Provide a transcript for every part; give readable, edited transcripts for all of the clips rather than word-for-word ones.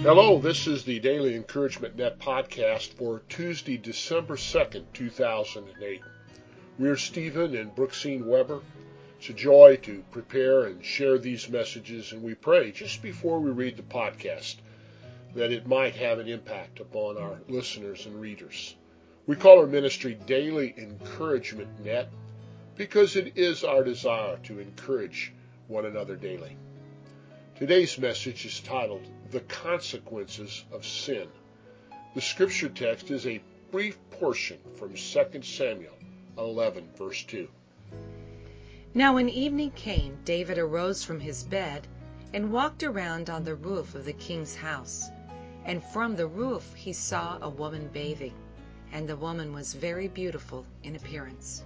Hello, this is the Daily Encouragement Net podcast for Tuesday, December 2nd, 2008. We're Stephen and Brooksine Weber. It's a joy to prepare and share these messages, and we pray just before we read the podcast that it might have an impact upon our listeners and readers. We call our ministry Daily Encouragement Net because it is our desire to encourage one another daily. Today's message is titled, The Consequences of Sin. The scripture text is a brief portion from 2 Samuel 11, verse 2. Now when evening came, David arose from his bed and walked around on the roof of the king's house. And from the roof he saw a woman bathing, and the woman was very beautiful in appearance.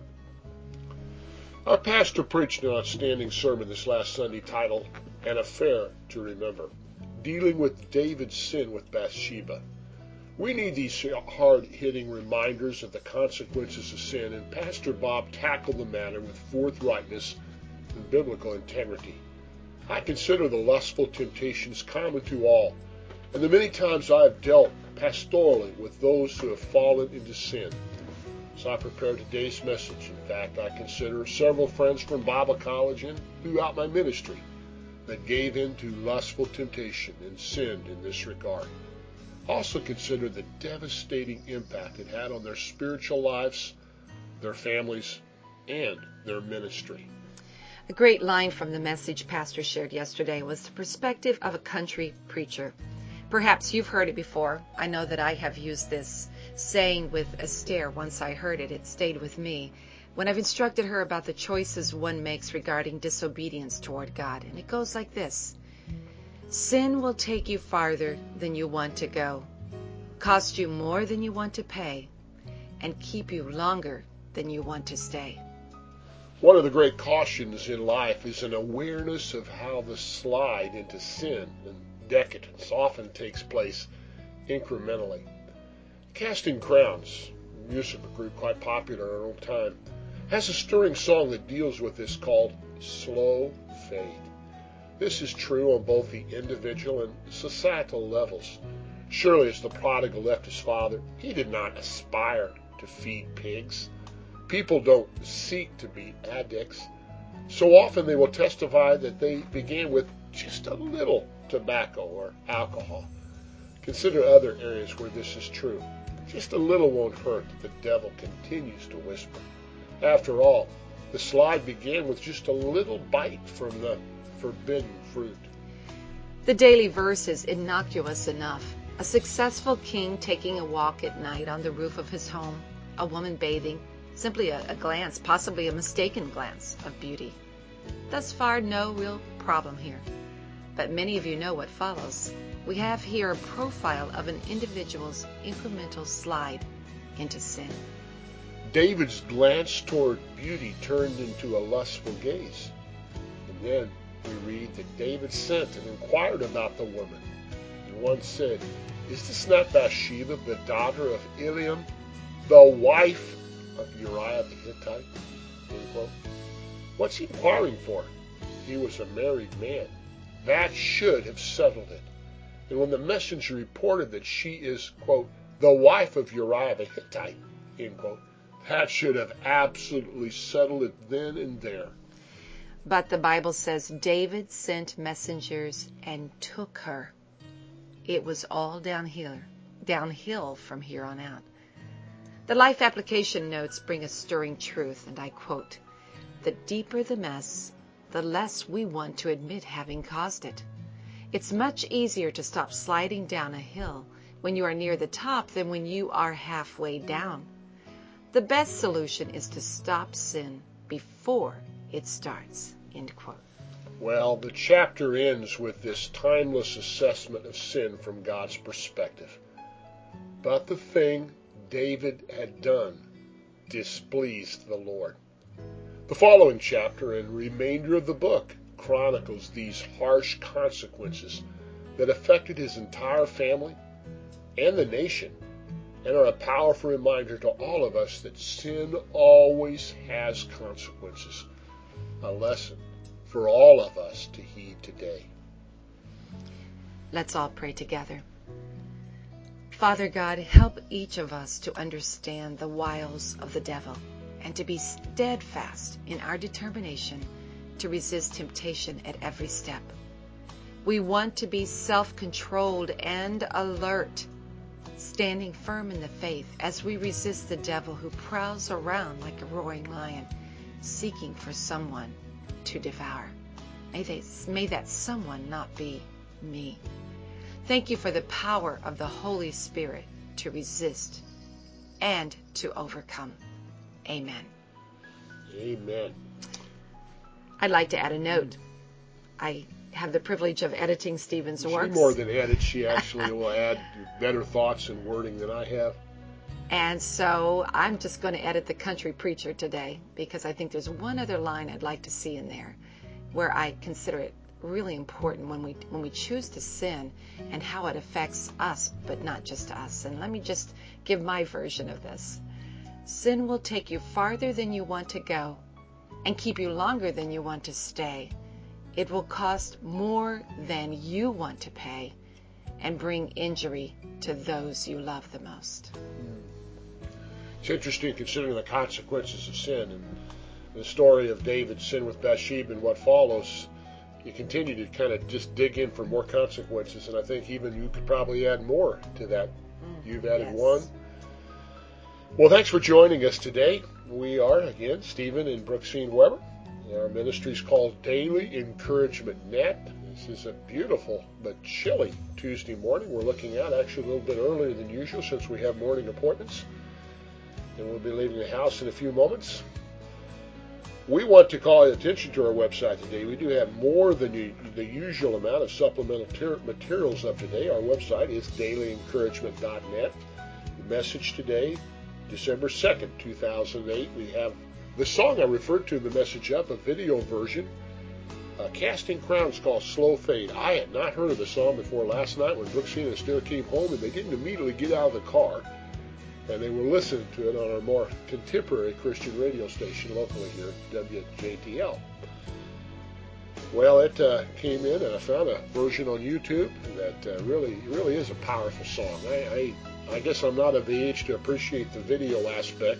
Our pastor preached an outstanding sermon this last Sunday titled, An Affair to Remember, dealing with David's sin with Bathsheba. We need these hard-hitting reminders of the consequences of sin, and Pastor Bob tackled the matter with forthrightness and biblical integrity. I consider the lustful temptations common to all, and the many times I have dealt pastorally with those who have fallen into sin. As I prepare today's message, in fact, I consider several friends from Bible college and throughout my ministry that gave in to lustful temptation and sinned in this regard. Also consider the devastating impact it had on their spiritual lives, their families, and their ministry. A great line from the message Pastor shared yesterday was the perspective of a country preacher. Perhaps you've heard it before. I know that I have used this saying with Esther. Once I heard it, it stayed with me when I've instructed her about the choices one makes regarding disobedience toward God. And it goes like this. Sin will take you farther than you want to go, cost you more than you want to pay, and keep you longer than you want to stay. One of the great cautions in life is an awareness of how the slide into sin and decadence often takes place incrementally. Casting Crowns, a musical group quite popular in our own time, has a stirring song that deals with this called Slow Fade. This is true on both the individual and societal levels. Surely as the prodigal left his father, he did not aspire to feed pigs. People don't seek to be addicts. So often they will testify that they began with just a little tobacco or alcohol. Consider other areas where this is true. Just a little won't hurt, the devil continues to whisper. After all, the slide began with just a little bite from the forbidden fruit. The daily verse is innocuous enough. A successful king taking a walk at night on the roof of his home, a woman bathing, simply a glance, possibly a mistaken glance of beauty. Thus far, no real problem here. But many of you know what follows. We have here a profile of an individual's incremental slide into sin. David's glance toward beauty turned into a lustful gaze. And then we read that David sent and inquired about the woman. And one said, Is this not Bathsheba, the daughter of Eliam, the wife of Uriah the Hittite? End quote. What's he inquiring for? He was a married man. That should have settled it. And when the messenger reported that she is, quote, the wife of Uriah the Hittite, end quote, that should have absolutely settled it then and there. But the Bible says David sent messengers and took her. It was all downhill from here on out. The Life Application notes bring a stirring truth, and I quote, The deeper the mess, the less we want to admit having caused it. It's much easier to stop sliding down a hill when you are near the top than when you are halfway down. The best solution is to stop sin before it starts. End quote. Well, the chapter ends with this timeless assessment of sin from God's perspective. But the thing David had done displeased the Lord. The following chapter and remainder of the book chronicles these harsh consequences that affected his entire family and the nation, and are a powerful reminder to all of us that sin always has consequences, a lesson for all of us to heed today. Let's all pray together. Father God, help each of us to understand the wiles of the devil and to be steadfast in our determination to resist temptation at every step. We want to be self-controlled and alert, standing firm in the faith as we resist the devil who prowls around like a roaring lion, seeking for someone to devour. May that someone not be me. Thank you for the power of the Holy Spirit to resist and to overcome. Amen. Amen. I'd like to add a note. I have the privilege of editing Stephen's works. She more than edit. She actually will add better thoughts and wording than I have. And so I'm just going to edit the country preacher today because I think there's one other line I'd like to see in there where I consider it really important when we choose to sin and how it affects us, but not just us. And let me just give my version of this. Sin will take you farther than you want to go and keep you longer than you want to stay. It will cost more than you want to pay and bring injury to those you love the most. It's interesting considering the consequences of sin and the story of David's sin with Bathsheba and what follows. You continue to kind of just dig in for more consequences, and I think even you could probably add more to that. You've added one. Well, thanks for joining us today. We are, again, Stephen and Brooksine Weber. Our ministry is called Daily Encouragement Net. This is a beautiful but chilly Tuesday morning. We're looking out actually a little bit earlier than usual since we have morning appointments. And we'll be leaving the house in a few moments. We want to call attention to our website today. We do have more than the usual amount of supplemental materials up today. Our website is dailyencouragement.net. The message today, December 2nd, 2008, we have the song I referred to in the message up, a video version, Casting Crowns, called Slow Fade. I had not heard of the song before last night when Brooksine and Esther came home, and they didn't immediately get out of the car, and they were listening to it on our more contemporary Christian radio station locally here at WJTL. Well, it came in, and I found a version on YouTube that really is a powerful song. I guess I'm not of the age to appreciate the video aspect.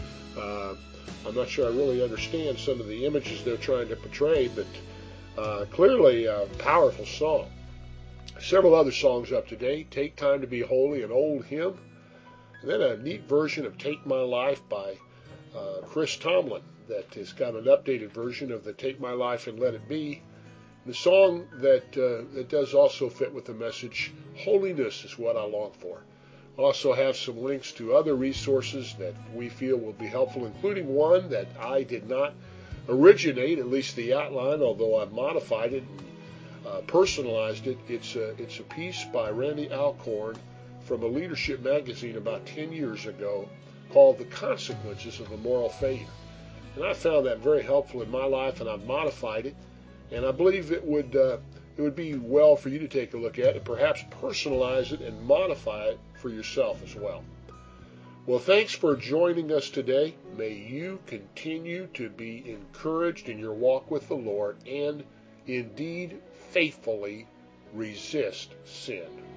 I'm not sure I really understand some of the images they're trying to portray, but clearly a powerful song. Several other songs up to date. Take Time to Be Holy, an old hymn. And then a neat version of Take My Life by Chris Tomlin that has got an updated version of the Take My Life and Let It Be. The song that does also fit with the message, Holiness is What I Long For. Also have some links to other resources that we feel will be helpful, including one that I did not originate, at least the outline, although I've modified it and personalized it. It's a piece by Randy Alcorn from a leadership magazine about 10 years ago called The Consequences of a Moral Failure. And I found that very helpful in my life, and I've modified it. And I believe it would be well for you to take a look at it, perhaps personalize it and modify it for yourself as well. Well, thanks for joining us today. May you continue to be encouraged in your walk with the Lord and indeed faithfully resist sin.